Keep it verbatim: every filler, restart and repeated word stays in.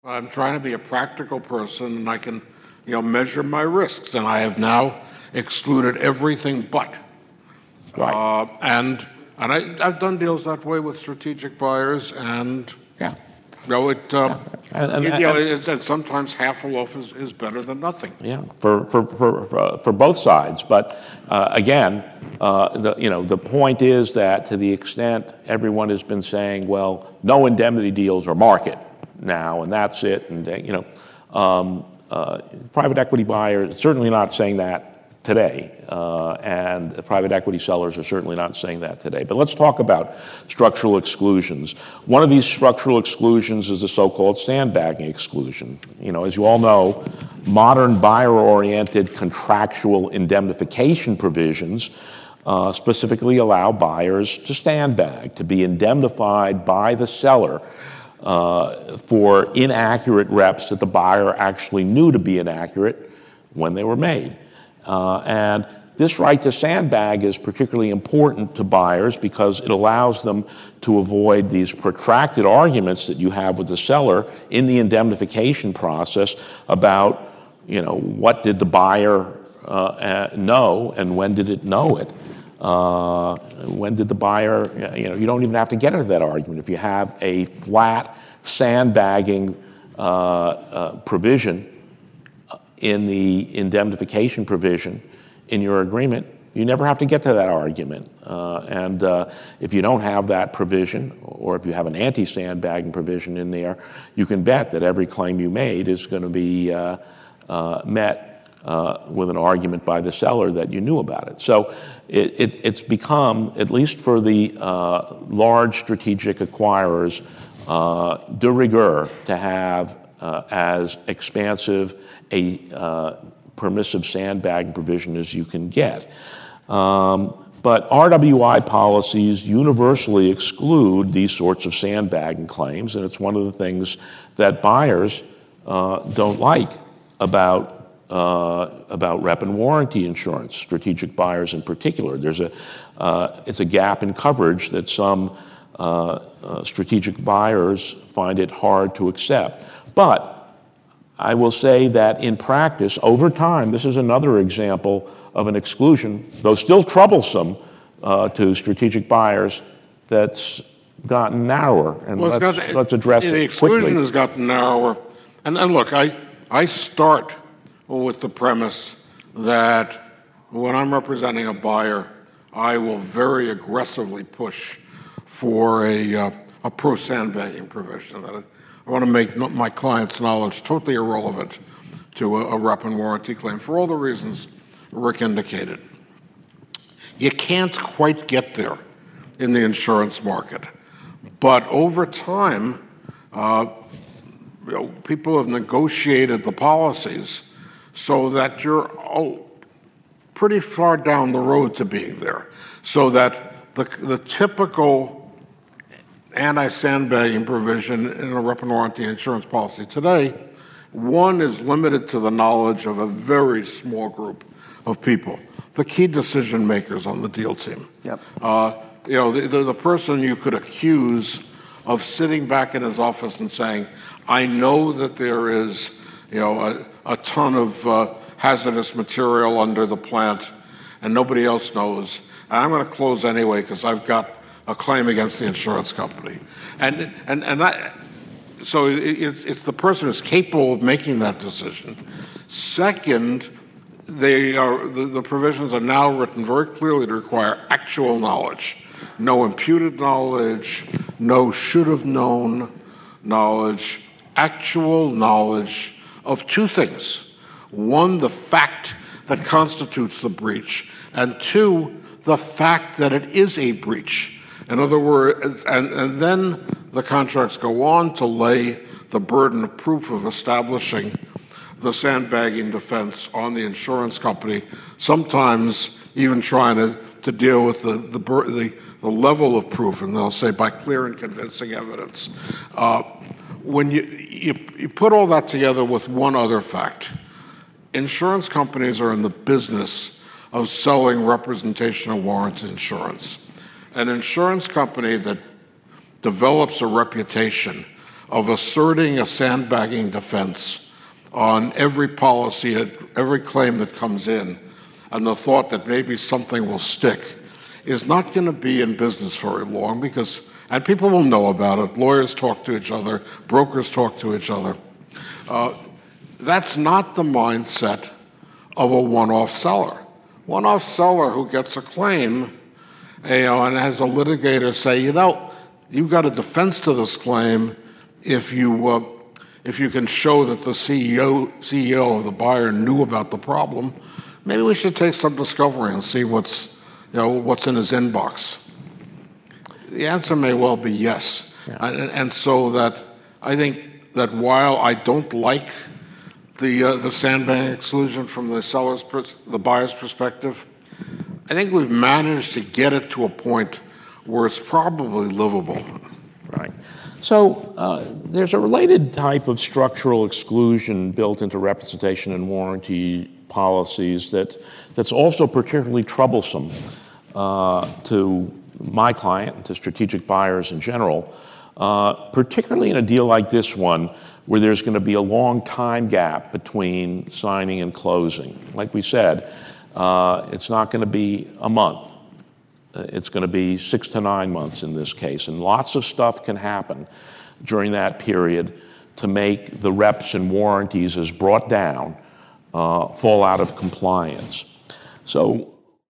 I'm trying to be a practical person, and I can, you know, measure my risks, and I have now excluded everything but. Right. Uh, and and I, I've done deals that way with strategic buyers, and yeah. you know, it, uh, yeah. And, and, it, you know, and, it's, and sometimes half a loaf is, is better than nothing. Yeah, for for for for, for both sides. But uh, again, uh, the you know the point is that to the extent everyone has been saying, well, no indemnity deals are market now, and that's it, and uh, you know, um, uh, private equity buyers certainly not saying that today, uh, and private equity sellers are certainly not saying that today. But let's talk about structural exclusions. One of these structural exclusions is the so-called sandbagging exclusion. You know, as you all know, modern buyer-oriented contractual indemnification provisions uh, specifically allow buyers to sandbag, to be indemnified by the seller uh, for inaccurate reps that the buyer actually knew to be inaccurate when they were made. Uh, and this right to sandbag is particularly important to buyers because it allows them to avoid these protracted arguments that you have with the seller in the indemnification process about, you know, what did the buyer uh, know and when did it know it? Uh, when did the buyer, you know, you don't even have to get into that argument. If you have a flat sandbagging uh, uh, provision in the indemnification provision in your agreement, you never have to get to that argument. Uh, and uh, if you don't have that provision, or if you have an anti-sandbagging provision in there, you can bet that every claim you made is going to be uh, uh, met uh, with an argument by the seller that you knew about it. So it, it, it's become, at least for the uh, large strategic acquirers, uh, de rigueur to have Uh, as expansive a uh, permissive sandbagging provision as you can get. Um, but R W I policies universally exclude these sorts of sandbagging claims, and it's one of the things that buyers uh, don't like about uh, about rep and warranty insurance, strategic buyers in particular. There's a uh, it's a gap in coverage that some uh, uh, strategic buyers find it hard to accept. But I will say that in practice, over time, this is another example of an exclusion, though still troublesome uh, to strategic buyers, that's gotten narrower. And well, let's, got, let's address the it quickly. The exclusion has gotten narrower. And, and look, I, I start with the premise that when I'm representing a buyer, I will very aggressively push for a, uh, a pro-sandbagging provision. That it, I want to make my client's knowledge totally irrelevant to a, a rep and warranty claim for all the reasons Rick indicated. You can't quite get there in the insurance market, but over time, uh, you know, people have negotiated the policies so that you're oh, pretty far down the road to being there, so that the, the typical anti-sandbagging provision in a rep and warranty insurance policy today, one is limited to the knowledge of a very small group of people, the key decision makers on the deal team. Yep. Uh, you know, the, the, the person you could accuse of sitting back in his office and saying, I know that there is, you know, a, a ton of uh, hazardous material under the plant and nobody else knows, and I'm going to close anyway because I've got a claim against the insurance company. And and and that, so it's, it's the person who's capable of making that decision. Second, they are, the, the provisions are now written very clearly to require actual knowledge. No imputed knowledge, no should have known knowledge, actual knowledge of two things. One, the fact that constitutes the breach, and two, the fact that it is a breach. In other words, and, and then the contracts go on to lay the burden of proof of establishing the sandbagging defense on the insurance company, sometimes even trying to, to deal with the, the, the, the level of proof, and they'll say by clear and convincing evidence. Uh, when you, you, you put all that together with one other fact, insurance companies are in the business of selling representation of warranty insurance. An insurance company that develops a reputation of asserting a sandbagging defense on every policy, every claim that comes in, and the thought that maybe something will stick is not going to be in business very long because, and people will know about it. Lawyers talk to each other, brokers talk to each other. Uh, that's not the mindset of a one-off seller. One-off seller who gets a claim, you know, and has a litigator say, you know, you've got a defense to this claim if you uh, if you can show that the C E O C E O of the buyer knew about the problem. Maybe we should take some discovery and see what's you know what's in his inbox. The answer may well be yes, yeah. and, and so that I think that while I don't like the uh, the sandbagging exclusion from the seller's pers- the buyer's perspective, I think we've managed to get it to a point where it's probably livable. Right. So uh, there's a related type of structural exclusion built into representation and warranty policies that that's also particularly troublesome uh, to my client and to strategic buyers in general, uh, particularly in a deal like this one where there's going to be a long time gap between signing and closing. Like we said, uh, it's not going to be a month. It's going to be six to nine months in this case, and lots of stuff can happen during that period to make the reps and warranties as brought down uh, fall out of compliance. So